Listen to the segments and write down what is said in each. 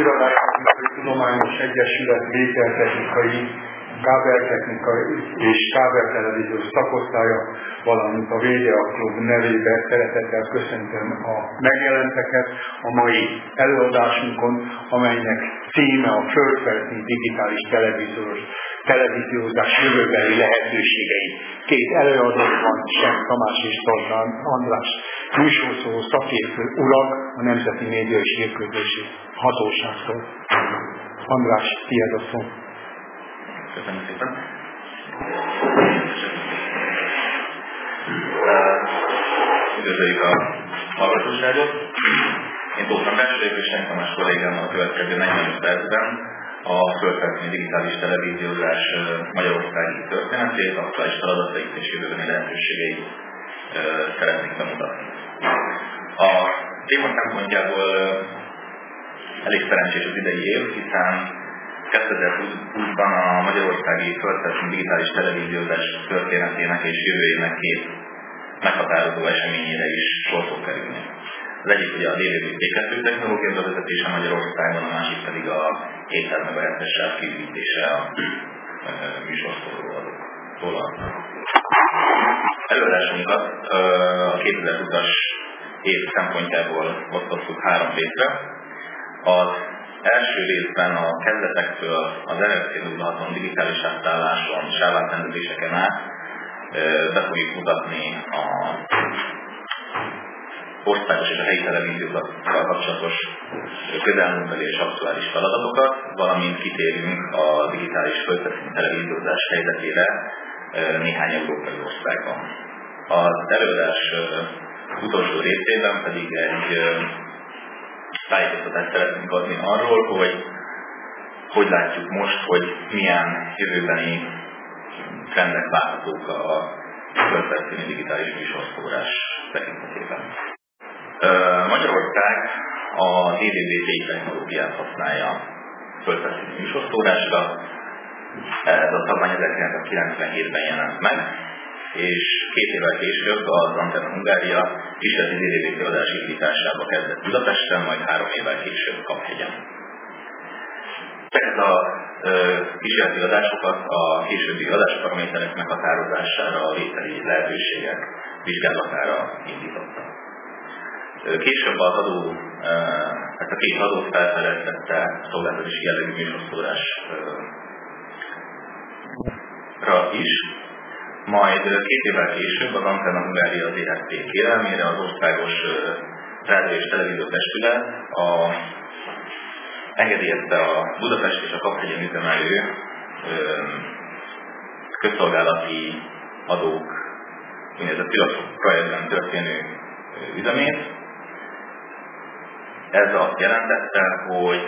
Irodai Tudományos Egyesület lékeltechnikai, kábeltechnikai és kábeltelevíziós szakosztálya, valamint a Védia Klub nevében szeretettel köszöntöm a megjelenteket a mai előadásunkon, amelynek címe a földfelszíni digitális televíziózás jövőbeli lehetőségei. Két előadók van, Sem Tamás és Toltán András, műsorszóló szakértő urak a Nemzeti Média és Hírközlési Hatóságtól. András, tiéd a szó. Köszönöm szépen. Üdvözöljük a hallgatóságot. Én Tóth András vagyok, és Sem Tamás kollégámmal a következő 45 percben a földfelszíni digitális televíziózás magyarországi történetét, aktuális feladatait és jövőbeni lehetőségeit szeretnénk bemutatni. A téma szempontjából elég szerencsés az idei év, hiszen 2020-ban a magyarországi földfelszíni digitális televíziózás történetének és jövőjének két meghatározó eseményére is sor fog kerülni. Az egyik ugye a DVB-T2 technológia bevezetése Magyarországon, a másik pedig a 700 MHz-es sáv kiürítése a műsorszóróadóktól. Előadásunkat a 2020-as év szempontjából osztottuk 3 részre. Az első részben a kezdetektől az RFC 06-on digitális átálláson, sávátrendezéseken át be fogjuk mutatni a országos és a helyi televíziókkal kapcsolatos közelmúltbeli és aktuális feladatokat, valamint kitérünk a digitális földfelszíni televíziózás helyzetére néhány európai országban. Az előadás utolsó részében pedig egy tájékoztatást szeretnénk adni arról, hogy látjuk most, hogy milyen jövőbeni trendek várhatók a földfelszíni digitális műsorszórás tekintetében. Magyarország a DVB-T technológiát használja földfelszíni műsorszórásra. Ez a szabvány 1997-ben jelent meg, és 2 évvel később az Antenna Hungária kísérleti DVB-T adás indításába kezdett Budapesten, majd 3 évvel később Kaphegyen. Ezeket a kísérleti adásokat a későbbi adásparaméterek meghatározására, a vételi lehetőségek vizsgálatára indította. Később ezt a 2 adót felfedeztette szolgáltatási jellegű műsorszórásra is, majd 2 évvel később az Antenna Hungária az EHT kérelmére az Országos Rádió és Televízió Testület engedélyezte a Budapest és a Kaphegyen üzemelő közszolgálati adók úgynevezett pilot projektben történő üzemét. Ez azt jelentette, hogy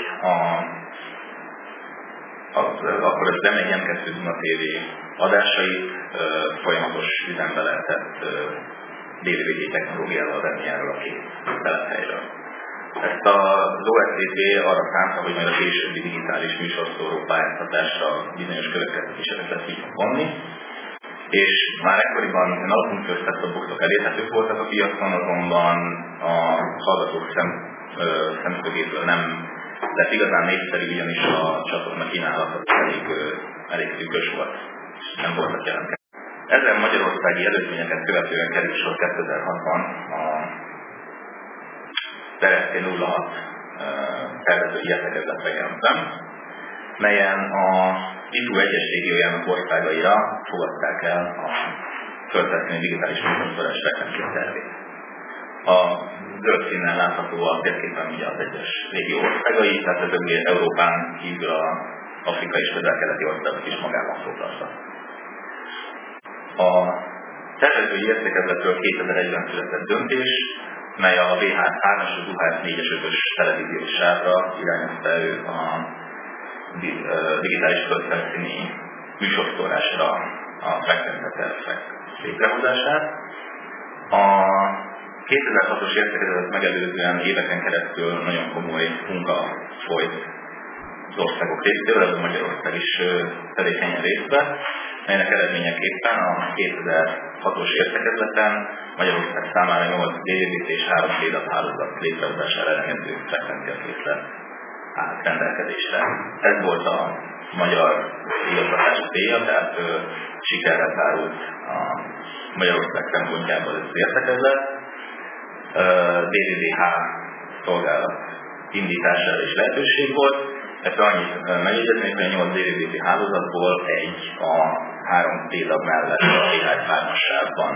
akkor az M1 M2 Duna TV adásait folyamatos üzembe lehetett DVB-T technológiával venni erről a 2 telephelyről. Ezt az OSZT arra szánta, hogy majd a későbbi digitális műsorszóró pályáztatásra bizonyos következtetéseket lesz így vonni, és már ekkoriban alapfunkciós set-top-boxok elérhetők voltak a piacon, azonban a hallgatók szemszögéből nem lett igazán népszerű, ugyanis a csatorna kínálat elég szűkös volt, nem voltak jelentkezések. Ezen magyarországi előzményeket követően került sor 2006-ban a RFC 06 tervezői értekezletre Genfben, melyen a ITU egyes régiójának országaira fogadták el a földfelszíni digitális műsorszórás frekvencia tervét. A zöld színnel látható a térképen ugye az egyes régió országai, tehát ez Európán kívül az afrikai és közel-keleti országok is magában foglalta. A tervezői értekezletről 2001-ben született döntés, mely a VH3-as, az UHF 4-es 5-ös televíziós sávra irányozta elő a digitális földfelszíni műsorszórásra a frekvenciatervek létrehozását. A 2006-os értekezletet megelőzően éveken keresztül nagyon komoly munka folyt az országok részéről, ez Magyarország is tevékenyen részt vett, melynek eredményeképpen a 2006-os értekezleten Magyarország számára 8 DVB-T és 3 VDAT hálózat létrehozására elengedő frekvenciakészlet állt rendelkezésre. Ez volt a magyar igazgatás célja, tehát sikerrel zárult a Magyarország szempontjából ez értekezlet. DVDH szolgálat indítására is lehetőség volt. Ezt annyit megjegyezni, hogy a 8 DVDH hálózatból egy a 3 T-tag mellett a T3-as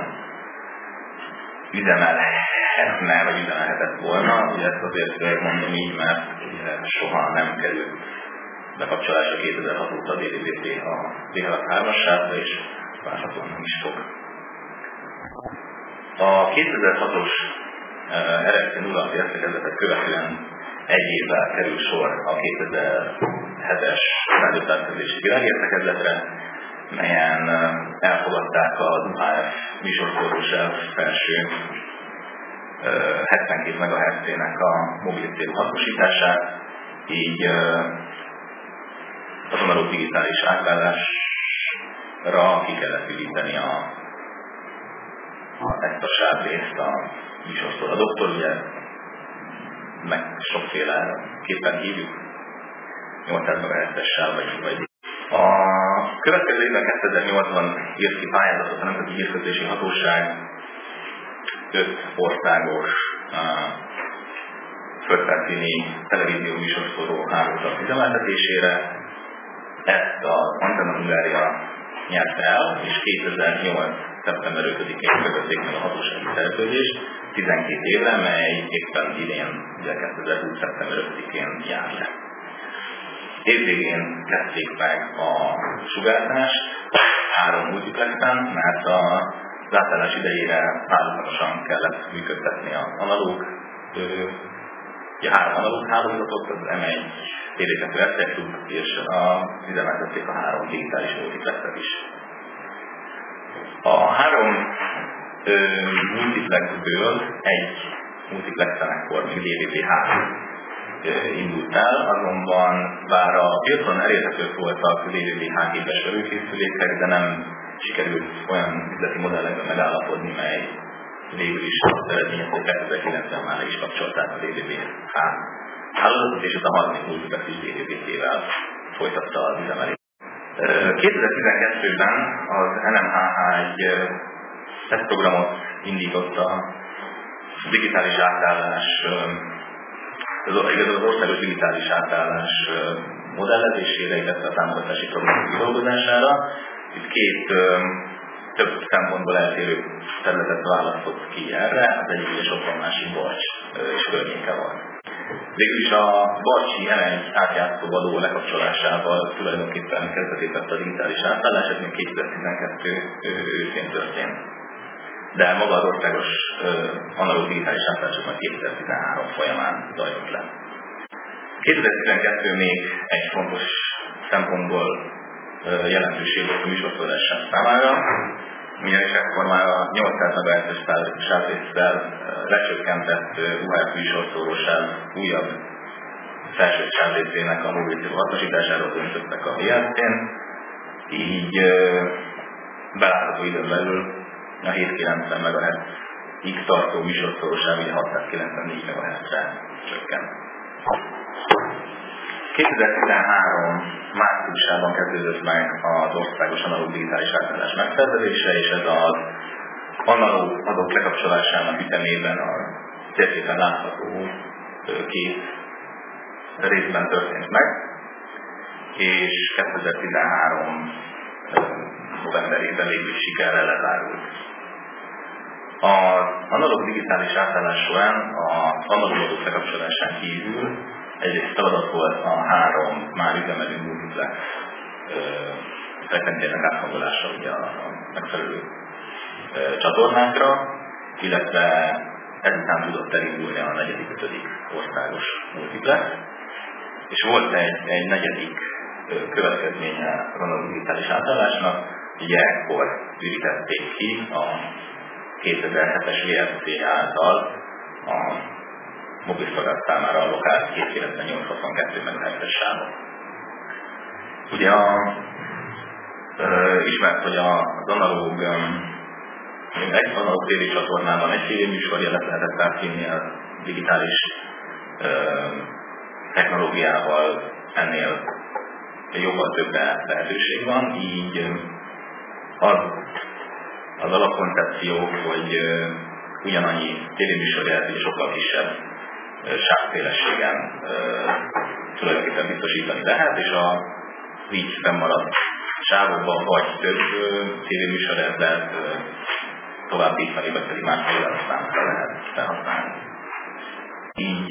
üzemelhetne, vagy üzemelhetett volna. Ugye ezt azért mondom így, mert soha nem került bekapcsolásra 2006 óta a DVDH a DVDH-3-assába, és várhatóan nem is fog. A 2006-os RFC 0 értekezletet követően egy évvel kerül sor a 2007-es rádiótávközlési világértekezletre, melyen elfogadták az UHF műsorszórós elv felső 72 MHz-ének a mobil célú hasznosítását, így az analóg digitális átállásra ki kellett ügyíteni ezt a sávrészt a műsorszóró. A doktor ugye meg sokféleképpen hívjuk, 800 MHz-es sáv vagy. A következő évben 2008-ban írt ki pályázatot a Nemzeti Hírközlési Hatóság 5 országos földfelszíni televízió műsorszóró hálózat üzemeltetésére. Ezt az Antenna Hungária nyerte el, és 2008. szeptember 5-én kötötték meg a hatósági szerződést 12 évre, mely éppen idén, ugye 2020. szeptember 5-én jár le. Évvégén kezdték meg a sugárzást 3 multiplexen, mert az átállás idejére párhuzamosan kellett működtetni az analóg, 3 analóg hálózatot, az M1, TV2 RTL Klub, és üzemeltették a 3 digitális multiplexet is. A 3 multiplexből egy multiplexen ekkor még DVB-H indult el, azonban bár a piacon elérhetők voltak DVB-H képes előkészülékek, de nem sikerült olyan üzleti modellekben megállapodni, mely végül is azt eredményezte, 2009-ben már is kapcsolták a DVB-H hálózatot, és ez a harmadik multiplex is DVB-T-vel folytatta az üzemelést. 2012-ben az NMHH egy tesztprogramot indított a digitális átállás, az országos digitális átállás modellezésére, illetve a támogatási programok kidolgozására. Itt 2 több szempontból eltérő területet választott ki erre, az egyik és ott a másik Barcs és környéke van. Végül is a Barcsi M1 átjátszó való lekapcsolásával tulajdonképpen kezdetét vett a digitális átállás, ez még 2012 őszén történt. De maga az országos analóg digitális átállás majd 2013 folyamán zajlott le. 2012 még egy fontos szempontból jelentőség volt a műsorszórás számára, ugyanis ekkor már a 800 MHz-es sávrészsel lecsökkentett UHF műsorszórósáv újabb felső sávrészének a mobil hasznosításáról döntöttek a HRT-n, így belátható időn belül a 790 MHz-ig tartó műsorszórósáv 694 MHz-re csökkent. 2013 márciusában kezdődött meg az országos analóg digitális átállás megszervezése, és ez az analóg adók lekapcsolásának ütemében a térképen látható 2 részben történt meg, és 2013 novemberében végül sikerrel lezárult. Az analóg digitális átállás során az analóg adók lekapcsolásán kívül egyrészt feladat volt a 3 már üzemelő multiplex frekvenciának áthangolása ugye a megfelelő csatornákra, illetve ezután tudott elindulni a 4.-5. országos multiplex. És volt egy 4. következménye az analóg digitális átállásnak, ugye ekkor ürítették ki a 2007-es VRC által a mobilszolgálat számára allokált 298-62 MHz-es sávot. Ugye ismert, hogy az analóg egy analóg tévé csatornában egy tévéműsor jelet lehetett átvinni a digitális technológiával ennél jóval több lehetőség van, így az alapkoncepció, hogy ugyanannyi tévéműsorját és sokkal kisebb sávszélességen tulajdonképpen biztosítani lehet, és a így fennmaradt sávokban vagy több tévéműsorját lehet továbbítani, vagy pedig más felhasználásra lehet felhasználni. Így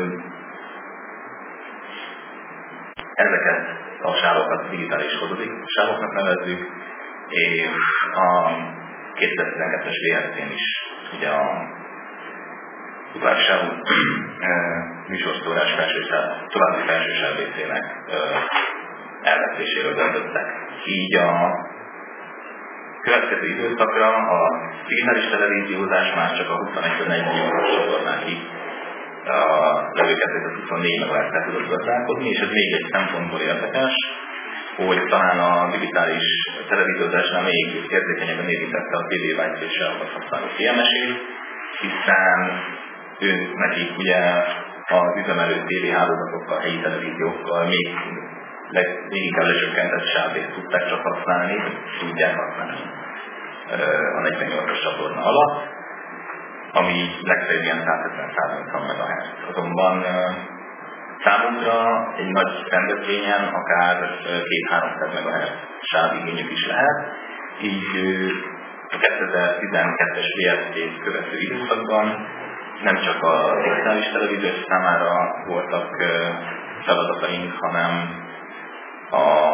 ezeket a sávokat digitális sávoknak nevezzük, és a 2012-es VLC-n is ugye a utássávú műsorszórás további felsősáv részének elvesztéséről döntöttek. Így a következő időszakra a digitális televíziózás már csak a 21-40 milliós csatornákig a levőkezdőt 24 MHz-tel tudott gazdálkodni, és ez még egy szempontból érdekes, hogy talán a digitális televíziózásnál még érzékenyebben érintette a TV-vágyat sávokat használó CMS-ét, hiszen nekik ugye az üzemelő tévéhálózatokkal, helyi televíziókkal még inkább lecsökkentett sávét tudták csak használni, tudják használni a 48-as csatorna alatt, ami legfeljebb ilyen 170-180 MHz. Azonban számunkra egy nagy rendezvényen akár 200-300 MHz sávigényük is lehet, így a 2012-es VLC-t követő időszakban nem csak a digitális televíziós számára voltak feladataink, hanem a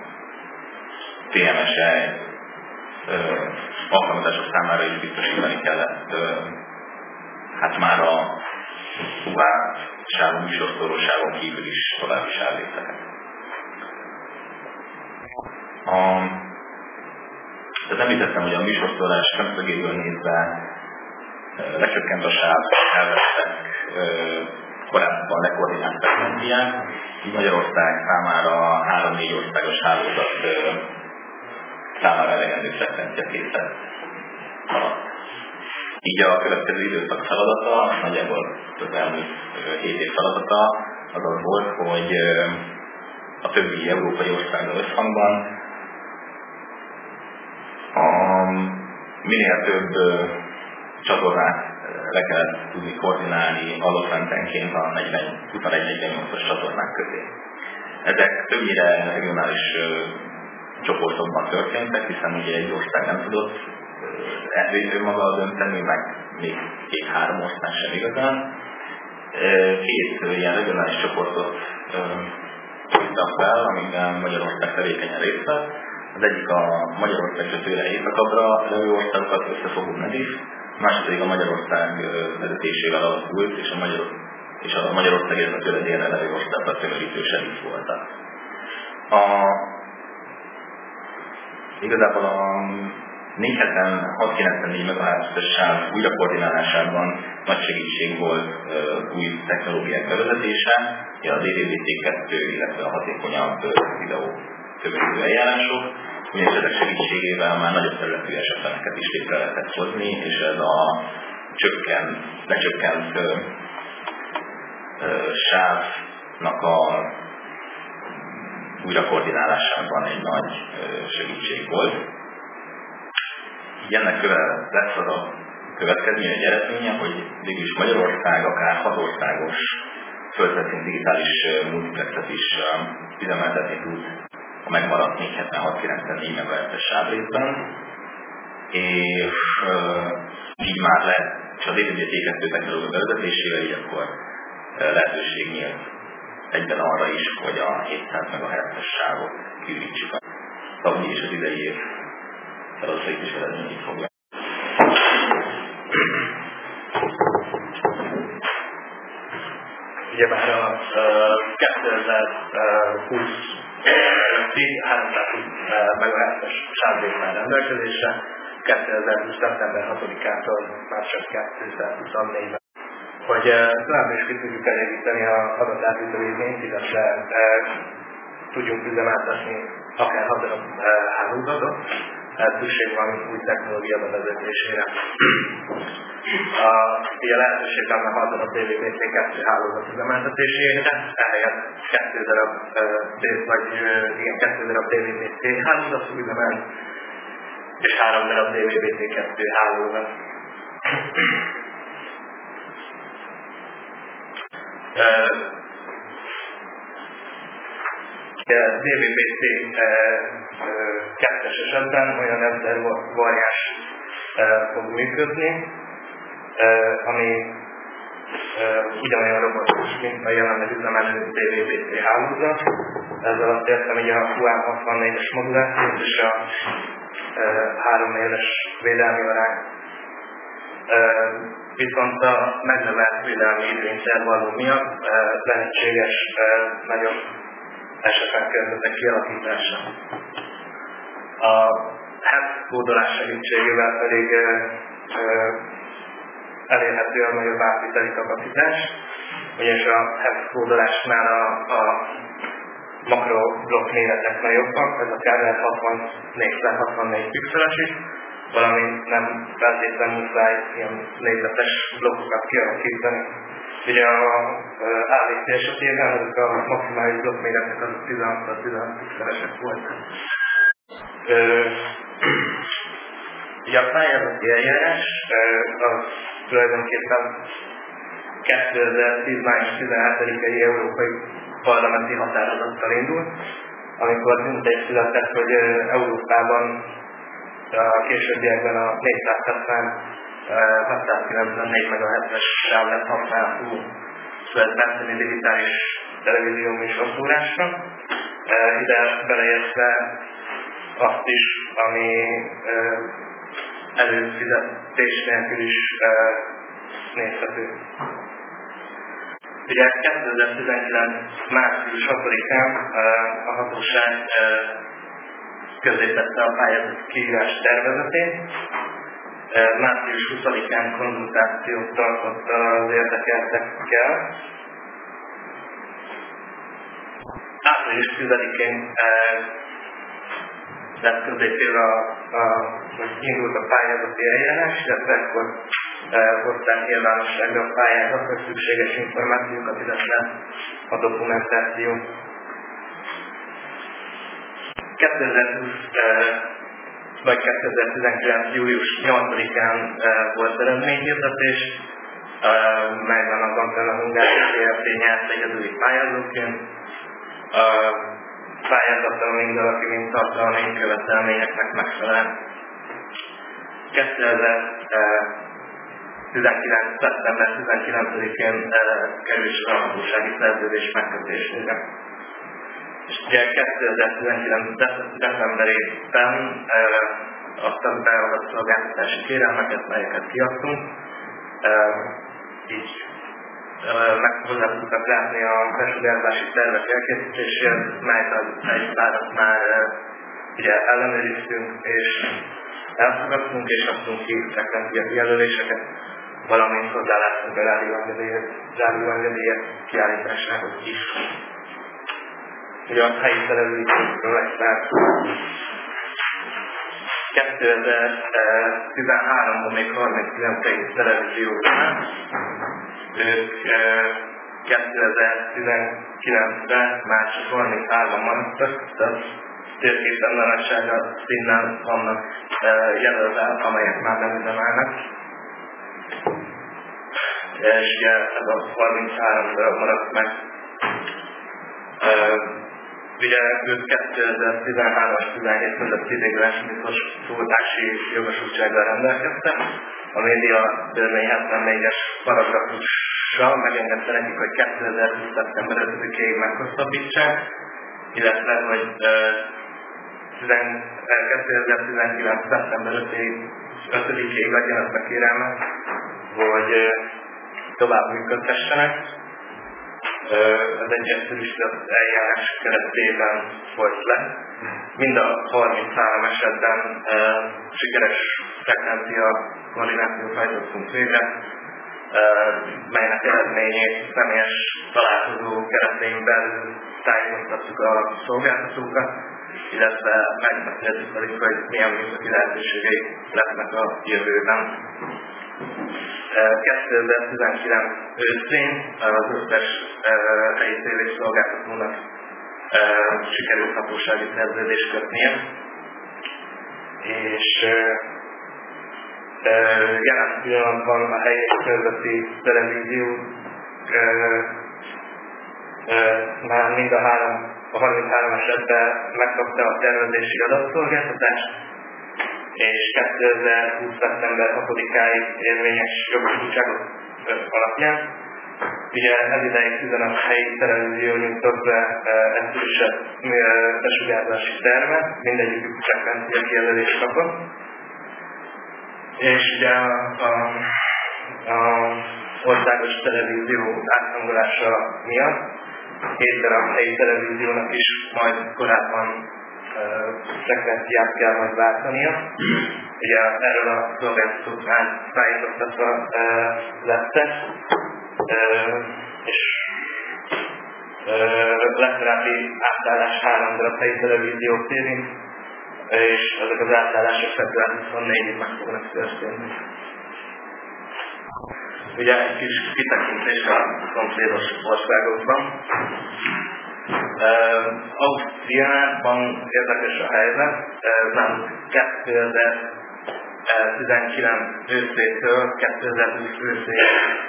TMS-e alkalmazások számára is biztosítani kellett hát már a UH sávú műsorszóró sávon kívül is további sávrészeket. Tehát említettem, hogy a műsorszórás szemszögéből nézve lecsökkent a sáv, elvesztek korábban lekoordinált frekvenciák, így Magyarország számára 3-4 országos hálózat számára elegendő frekvencia készlet maradt. Így a következő időszak feladata, nagyjából az elmúlt 7 év feladata az volt, hogy a többi európai országgal összhangban minél több csatornát le kellett tudni koordinálni alaprendenként a 21-48-as csatornák közé. Ezek többnyire regionális csoportokban történtek, hiszen ugye egy ország nem tudott maga dönteni, meg még 2-3 ország sem igazán. 2 ilyen regionális csoportot hívtak fel, amiben Magyarország tevékenyen részt vett. Az egyik a Magyarország tőle északabbra levő országokat összefogó NEDIF, a másik pedig a Magyarország vezetésével alakult, és a Magyarország és a tőle délre levő országokat tömörítő SEDIF voltak. Igazából a 4 heten 694 MHz-es sáv újrakoordinálásában nagy segítség volt új technológiák bevezetése, a DVB-T2, illetve a hatékonyabb videó tömörítő eljárások, ugyanis ezek segítségével már nagyobb területű esetleneket is létre lehetett hozni, és ez a lecsökkent sávnak a újrakoordinálásában egy nagy segítség volt. Ennek lesz az a következmény, egy eredménye, hogy végülis Magyarország akár 6 országos földszintű digitális multiplexet is üzemeltetni tud a megmaradt 476-94 MHz-es sávrészben, és így már lehet, és az DVB-T2 technológia bevezetésével így akkor lehetőség nyílt egyben arra is, hogy a 700 MHz-es sávot kiürítsük a tavalyi és az idei év feladatait is eredményét fogja. Ugyebár a 2020 320 MHz-es sávrészben rendelkezésre, 2020. szeptember 6-ától már csak 224-ben. Hogy továbbra is ki tudjuk elégíteni a adatátvitő igényt, illetve tudjunk üzemeltetni akár 6 hálózatot. szükség van új technológia bevezetésére. Ugye lehetőség lenne hazad a DVB-T2 hálózat üzemeltetésére, ehelyett 2 darab DVB-T hálózat üzemel, és 3 darab DVB-T2 hálózat. DVB-T 2-es esetben olyan 1000 variáns fog működni, ami ugyanolyan robotos, mint a jelenleg üzemelő DVB-T hálózat. Ezzel azt értem, hogy a QM64-es modulációt és a 3 éves védelmi arány. Viszont a megnövelt védelmi időintervallum miatt lehetséges nagyobb esetlen környezetek kialakítása. A HEP kódolás segítségével pedig elérhető a nagyobb átviteli kapacitás, ugyanis a HEP kódolásnál a makroblokk méretek nagyobbak, ez akár lehet 64x64 pixeles is, valamint nem feltétlenül muszáj ilyen négyzetes blokkokat kialakítani. Ugye az AVC esetében ezek a maximális blokkméretek azok 16x16 pixelesek voltak. Ugye a pályázati eljárás az tulajdonképpen 2010. május 17-i európai parlamenti határozattal indult, amikor döntés született, hogy Európában a későbbiekben a 470-694 MHz-es sávlet használható születmeszteni digitális televízió műsorszórásra. Ide beleértve azt is, ami előfizetés nélkül is nézhető. Ugye 2019. március 6-án a hatóság közzétette a pályázati kiírás tervezetét. Március 20-án konzultációt tartott az érdekeltekkel. Április 10-én lett közzétéve, hogy indult a pályázati eljárás, illetve akkor hozták nyilvánosságra a pályázatra szükséges információkat, illetve a dokumentáció. 2020 vagy 2019. július 8-án volt eredményhirdetés, melyben az Antenna Hungária Kft. Nyert egyedüli pályázóként. Pályázattal mindalaki, mint tartalmi követelményeknek megfelel. 2019. szeptember 19-én kerül a hatósági szerződés megkötésére. És ugye 2019. decemberében adtak be adatszolgáltatási kérelmeket, melyeket kiadtunk. Így hozzá tudtak látni a besugárzási tervek elkészítéséhez, melyet egy párat már ugye ellenőriztünk és elfogadtunk, és adtunk ki frekvencia jelöléseket, valamint hozzáláttunk a rádióengedélyek kiállításához is. Ugye a helyi televíziókról egy pár. 2013-ban még 39 helyi televízióknál. Ők 2019-ben már 33-an maradtak, tehát térképen narancsárga színnel vannak jelölve, amelyek már nem üzemelnek. És ugye ez a 33-ra maradt meg. Ugye ők 2013-as 17 között idéglenes biztosítási jogosultsággal rendelkeztek. A média törvény 74-es paragrafussal megengedte nekik, hogy 2020. szeptember 5-ig meghosszabbítsák, illetve hogy 2019. szeptember 5-ig adjanak a kérelmet, hogy tovább működhessenek. Az egyszerűsített eljárás keretében folyt le. Mind a 33 esetben sikeres frekvencia koordinációt hajtottunk végre, melynek eredményét személyes találkozó keretén belül tájékoztattuk a szolgáltatókat, illetve megbeszéltük velük, hogy milyen műszaki lehetőségei lesznek a jövőben. 2019 őszén az összes helyi tévészolgáltatónak sikerült hatósági szerződést kötnie, és jelen pillanatban a helyi közötti televízió már mind a 33 esetben megkapta a tervezési adatszolgáltatást, és 2020. szeptember 6-áig érvényes jogosultságok alapján. Ugye ez ideig 15 helyi televízió nyújtott be egyszerűsebb besugárzási tervet, mindegyikük frekvencia kijelölést kapott. És ugye a országos televízió áthangolása miatt 7 darab helyi televíziónak is majd korábban frekvenciát kell majd váltania. Ugye erről a szolgáltatóknál tájékoztatva lettek, és legkorábbi átállás 3 darab helyi televíziót érint, és ezek az átállások február 24-ig meg fognak történni. Ugye egy kis kitekintés a szomszédos országokban. Ausztriában érdekes a helyzet, nem 2019 őszétől 2020 őszéig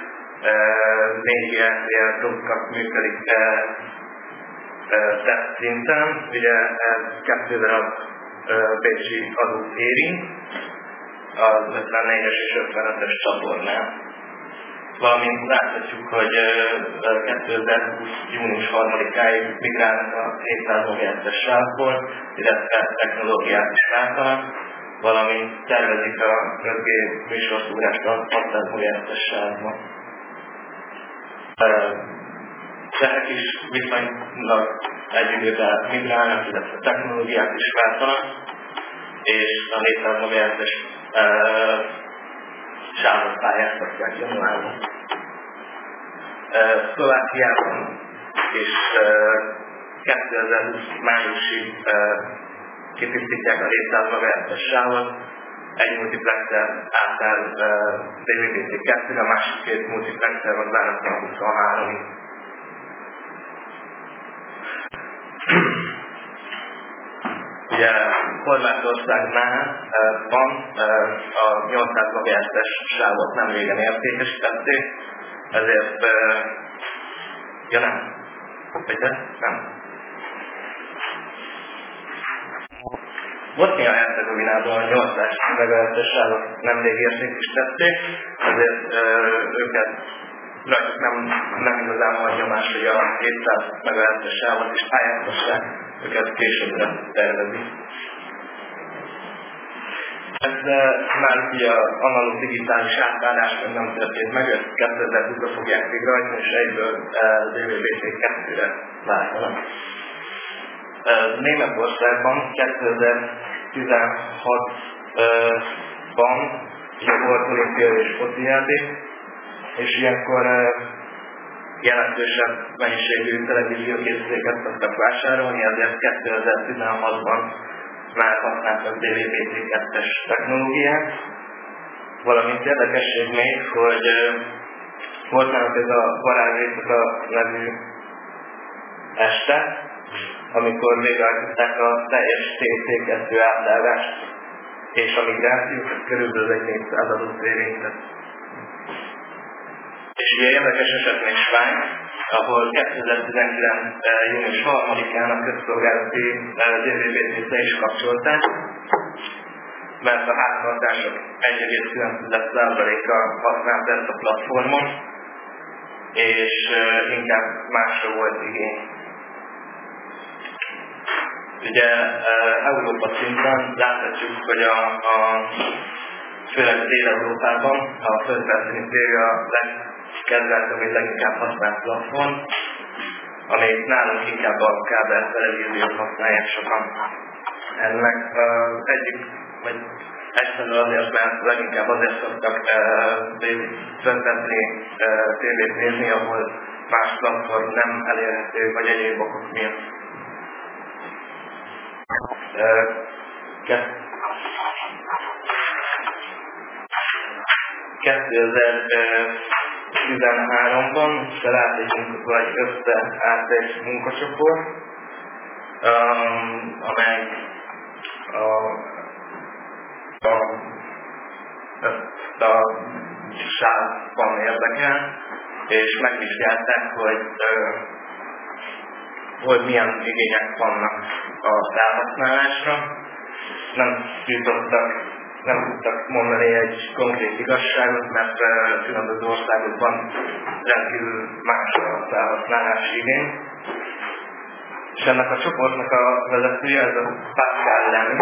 4 ilyen dolgokat működik teszt szinten. Ugye ez 2 darab bécsi adót érint, az 54-es és 55-es csatornán. Valamint láthatjuk, hogy 2020. június 3-áig migrálnak a 700 MHz-es sávból, illetve technológiát is váltanak, valamint tervezik a 5G műsorszórást a 600 MHz-es sávban. Csehek is viszonylag egy időben migrálnak, illetve technológiát is váltanak, és a 700 MHz-es sávot pályáztatják januárban. Szlovákiában és 2020 májusig kitisztítják a 700 MHz-es sávot, egy multiplexer átáll DVB-T2-re, a másik 2 multiplexer van várhatóan 23-ig. Ugye Horvátországnál van a 800 MHz-es sávot nem régen értékesítették, ezért ja nem. Nem. Bosznia-Hercegovinában a 800 MHz-es sávot nemrég értékesítették, ezért őket rajtuk nem igazán van nyomás, hogy a 700 MHz-es sávot is pályáztassák, őket későbbre tervezik. Ez már ugye az analóg digitális átállás nem történt meg, ezt 2020-ra fogják végrehajtani, és egyből DVB-T2-re váltanak. Németországban 2016-ban volt olimpiai és foci játék, és ilyenkor jelentősebb mennyiségű televíziókészüléket szoktak vásárolni, ezért 2016-ban már használtak DVB-T2-es technológiát. Valamint érdekesség még, hogy volt nálunk ez a varázsészaka nevű este, amikor végrehajtották a teljes TC2 átállást, és a migrációt körülbelül egy 400 adott érintett. És ugye érdekes eset még Svájc, ahol 2019. június 3-án a közszolgálati DVB-T-re is kapcsolták, mert a háztartások 1,9%-a használt ezt a platformon, és inkább másra volt igény. Ugye Európa szinten láthatjuk, hogy főleg Dél-Európában a földfelszíni tévé a legkedveltebb és leginkább használt platform, amelyik nálunk inkább a kábel televíziót használják sokan. Ennek egyik, vagy egyszerűen azért, mert leginkább azért szoktak földfelszíni tévét nézni, ahol más platform nem elérhető, vagy egyéb okok miatt. 2013-ban vagy összeállt egy munkacsoport, amely a sávban érdekel, és megvizsgálták, hogy milyen igények vannak a felhasználásra. Nem tudtak mondani egy konkrét igazságot, mert különböző országokban rendkívül más a felhasználási igény. És ennek a csoportnak a vezetője, ez a Pascal Lamy,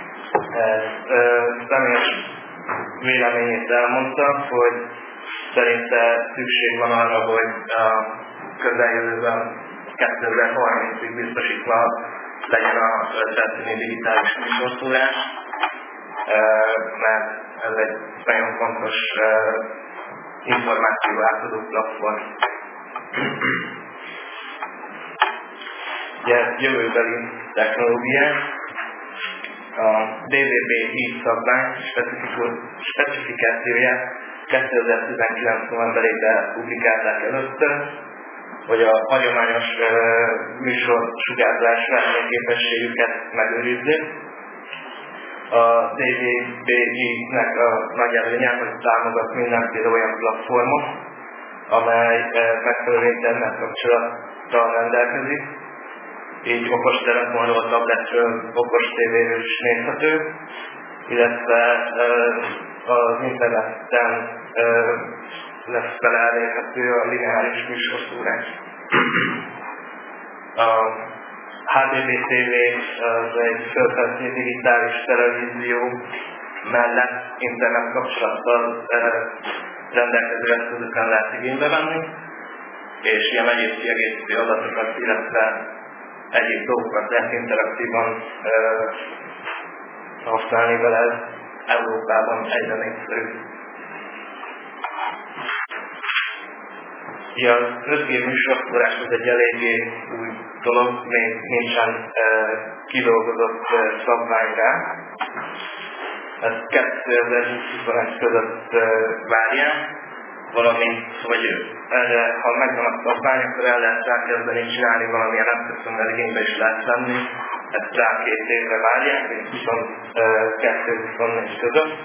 személyes véleményét elmondta, hogy szerinte szükség van arra, hogy a közeljövőben 2030-ig biztosítva legyen a felszíni digitális műsorszórás, mert ez egy nagyon fontos információ átadó platform. Ugye jövőbeli technológiák, a DVB-I szabvány specifikációját 2019 novemberében publikálták először, hogy a hagyományos műsorsugárzás versenyképességüket megőrizni. A DVB-I-nek a nagy előnye, hogy támogat mindenféle olyan platformot, amely megfelelő internet kapcsolattal rendelkezik, így okostelefonról, tabletről, okos tévéről is nézhető, illetve az interneten lesz vele elérhető a lineáris műsorszórás. A HDBTV az egy földfelszíni digitális televízió mellett internet kapcsolattal rendelkező eszközökön lehet igénybe venni, és ilyen egyéb kiegészítő adatokat, illetve egyéb dolgokat lehet interaktívan használni vele, ez Európában egyre népszerű. Az 5G műsorszórás az egy eléggé új dolog, még nincsen kidolgozott szabvány rá. Ezt 2021 között várják, valamint, hogy erre, ha megvan a szabvány, akkor el lehet rákezdeni csinálni valamilyen eszközön, igénybe is lehet venni. Ezt rá 2 évre várják, még 22-24 között.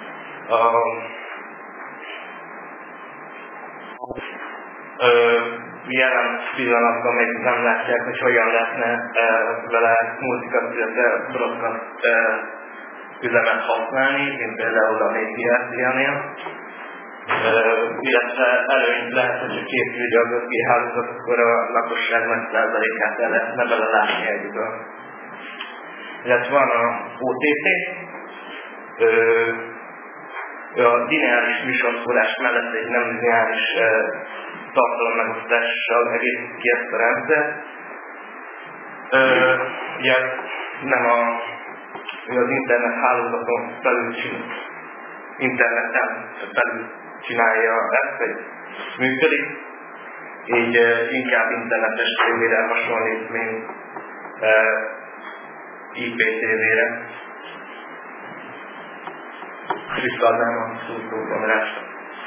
Jelen pillanatban még nem látják, hogy hogyan lehetne vele multikat, illetve broadcast üzemet használni, mint például a VPRT-nél. Illetve előnyt lehet, hogy képződj a 5G hálózat, akkor a lakosság nagy százalékát el lehetne vele látni egyből. Illetve van a OTT, a lineáris műsorszórás mellett egy nem lineáris tartalommegosztással egész ki ezt a rendszer. Ugye nem az internet hálózaton felül csinálja ezt, hogy működik, így inkább internetes tévére hasonlít, mint IPTV-re. Visszaadnám a szúrtókamerásra.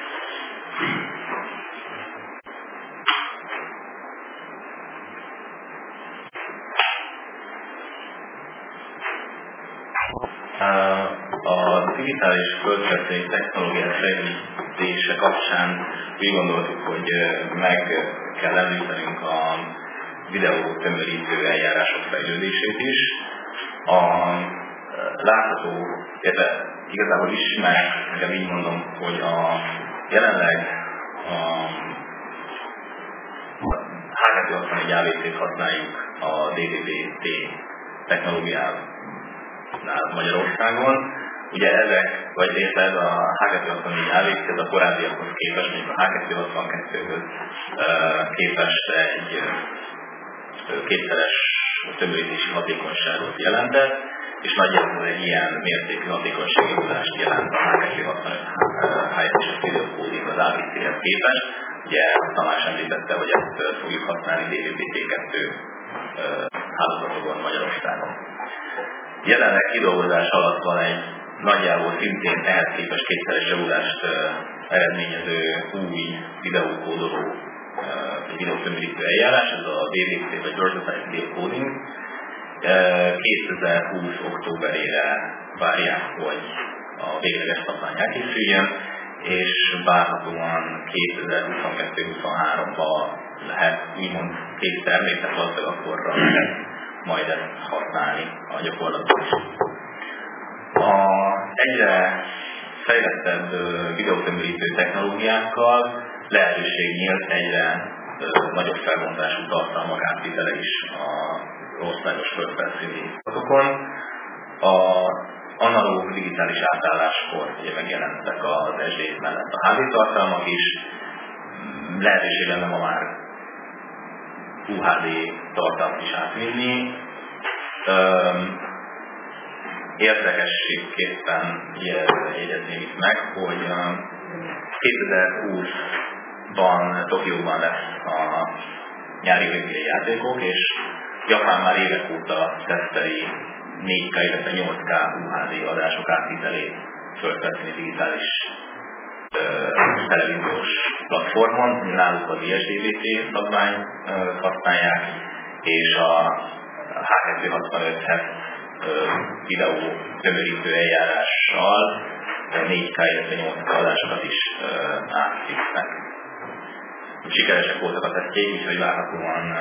A digitális földszerzési technológiák fejlesztése kapcsán úgy gondoltuk, hogy meg kell említenünk a videó tömörítő eljárások fejlődését is. A látható, illetve igazából ismert, nekem így mondom, hogy jelenleg a H264 AVC-t használjuk a DVB-T technológiánál Magyarországon. Ugye ezek, vagy része ez a H264 AVC, ez a korábbiakhoz képest, mondjuk a H262-höz képest egy kétszeres tömörítési hatékonyságot jelentett, és nagyjából egy ilyen mértékű hatékonyságozást jelent a H265 helyes videokódik az AVC-hez képest. Ugye Tamás említette, hogy ezt fogjuk használni DVB-T2 hálózatokon Magyarországon. Jelenleg kidolgozás alatt van egy nagyjából szintén ehhez képest kétszeres javulást eredményező új videókódoló, videótömörítő eljárás, ez a VVC vagy Versatile Video Coding. 2020 októberére várják, hogy a végleges szabvány elkészüljön, és várhatóan 2022-23-ban lehet úgymond kész természet, valószínűleg akkorra lehet majd ezt használni a gyakorlatban is. A egyre fejlettebb videótömörítő technológiákkal lehetőség nyílt egyre nagyobb felbontású tartalmak átvitele is a országos földfelszíni adatokon. Az analóg digitális átálláskor ugye megjelentek az SD mellett a HD tartalmak is, lehetőség lenne ma már UHD tartalmat is átvinni. Érdekességképpen jegyezném itt meg, hogy 2020-ban Tokióban lesz a nyári olimpiai játékok, és Japán már évek óta teszteli 4K, illetve 8K UHD adások átvitelét földfelszíni digitális televíziós platformon, náluk az ISDVT szabványt használják, és a H265-hez videó tömörítő eljárással 4K, illetve 8K adásokat is átvisznek. Sikeresek voltak a tesztjék, úgyhogy várhatóan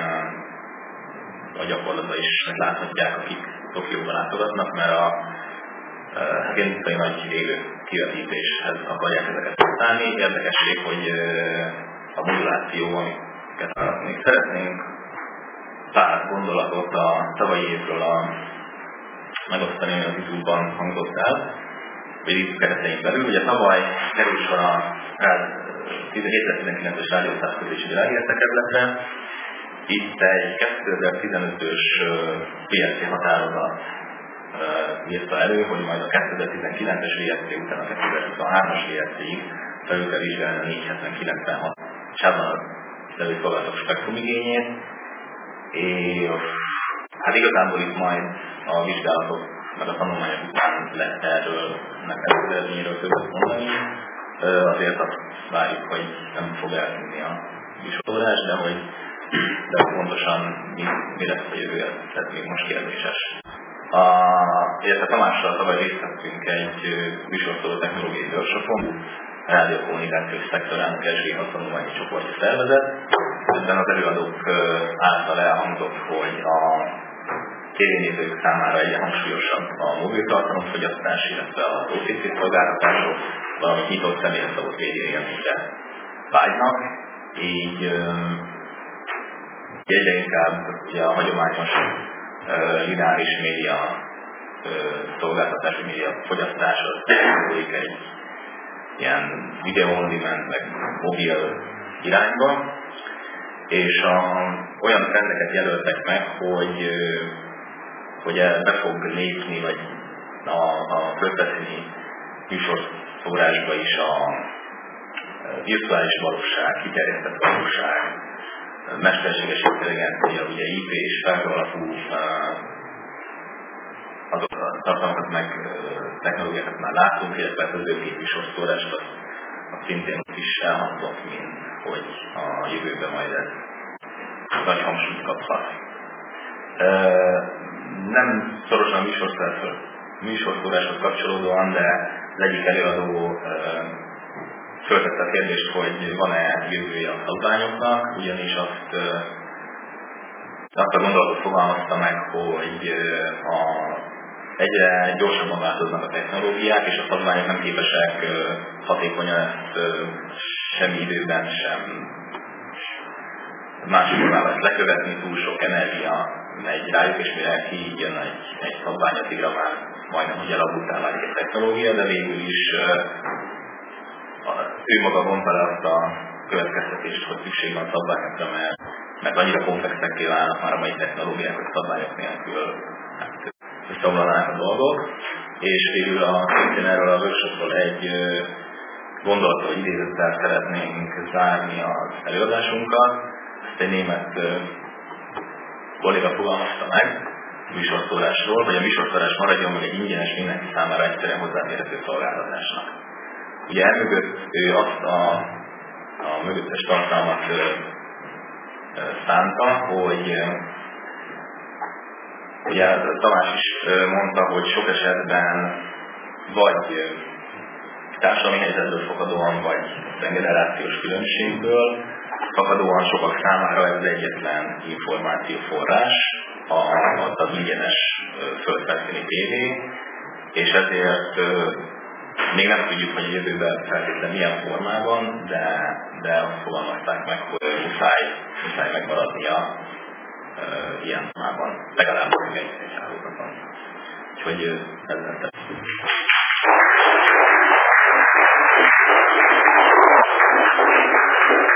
a gyakorlatban is megláthatják, akik Tokióban látogatnak, mert a genetikai nagy élő kivetítéshez akarják ezeket használni. Érdekesség, hogy a moduláció, amiket még szeretnénk pár gondolatot a tavalyi évről megosztani, az YouTube-ban hangzott el, vagy YouTube keretein belül. Ugye tavaly került sor a 2019-es rádiószázközlési világértekezletre. Itt egy 2015-ös VSC határozat írta elő, hogy majd a 2019-es VSC után a 2023-as VSC-ig felül kell vizsgálni a 470-96 sávban előszolgáltatók spektrumigényét, és hát igazából itt majd a vizsgálatok meg a tanulmányok után lehet erről nekem eredményről többet mondani. Azért azt várjuk, hogy nem fog eltűnni a műsorolás, de pontosan mi lesz a jövő, ez még most kérdéses. Illetve Tamással tavaly részt vettünk egy műsorszóró technológiai workshopon, a rádiókommunikációs szektorának SG6 tanulmányi csoportja szervezet. Ebben az előadók által elhangzott, hogy a tévénézők számára egyre hangsúlyosabb a mobiltartalomfogyasztás, illetve az OTT szolgáltatások, valamint nyitott személyre szabott médiaélményre vágynak, így egyre inkább ugye a hagyományos lineáris média szolgáltatási média fogyasztás az elindulódik egy ilyen video on demand, meg mobil irányba, és olyan trendeket jelöltek meg, hogy be fog lépni, vagy a földfelszíni műsorszórásba is a virtuális valóság, kiterjesztett valóság, mesterséges intelligencia, ugye IP és felhő alapú azok a tartalmakat meg technológiákat már látunk, illetve az őkép műsorszórást az szintén is elhangzott, mint hogy a jövőben majd ez nagy hangsúlyt kaphat. Nem szorosan műsorszóráshoz kapcsolódóan, de az egyik előadó föltette a kérdést, hogy van-e jövője a szabványoknak, ugyanis azt a gondolatot fogalmazta meg, hogy egyre gyorsabban változnak a technológiák, és a szabványok nem képesek hatékonyan ezt semmi időben sem másokról ezt lekövetni, túl sok energia megy rájuk, és mire kijön egy szabvány, addigra már majdnem hogy elavultá válik egy technológia, de végül is ő maga vonta le azt a következtetést, hogy szükség van szabványokra, mert annyira komplexekké válnak már a mai technológiák, hogy szabványok nélkül összeomlanának a dolgok, és végül szintén erről a workshopról egy gondolattal, hogy idézettel szeretnénk zárni az előadásunkat. Ezt egy német kolléga fogalmazta meg, műsorszórásról, vagy a műsorszórás maradjon meg egy ingyenes, mindenki számára egyszerűen hozzáférhető szolgáltatásnak. Ugye emögött ő azt a mögöttes tartalmat szánta, hogy ugye Tamás is mondta, hogy sok esetben vagy társadalmi helyzetből fakadóan, vagy generációs különbségből fakadóan sokak számára ez egyetlen információforrás, az ingyenes földfelszíni tévé, és ezért még nem tudjuk, hogy a jövőben feltétlenül milyen formában, de azt fogalmazták meg, hogy muszáj megmaradnia ilyen formában, legalább egy hálózaton. Úgyhogy ezzel